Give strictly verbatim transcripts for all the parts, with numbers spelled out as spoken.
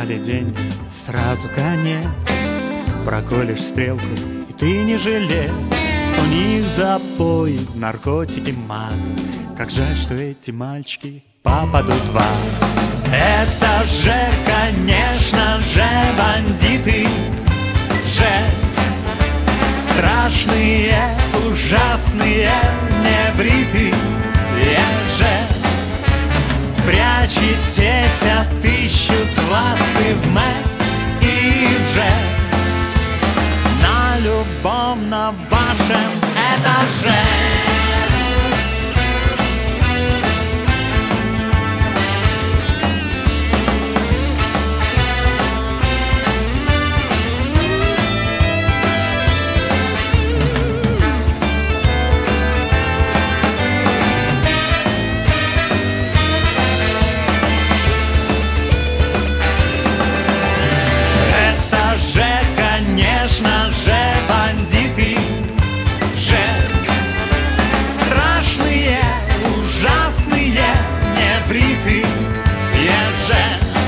украли деньги, сразу конец. Проколешь стрелку, и ты не жалеешь. У них запои, наркотики, мат. Как жаль, что эти мальчики попадут в ад. Это же, конечно же, бандиты. Же страшные, ужасные, небритые же. Прячетесь, отыщут вас и в мэ, и же на любом, на вашем этаже. Конечно же, бандиты же страшные, ужасные, небритые же.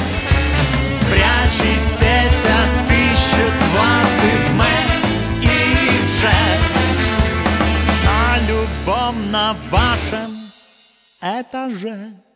Прячетесь, отыщут вас и в мэ, и же на любом, на вашем этаже.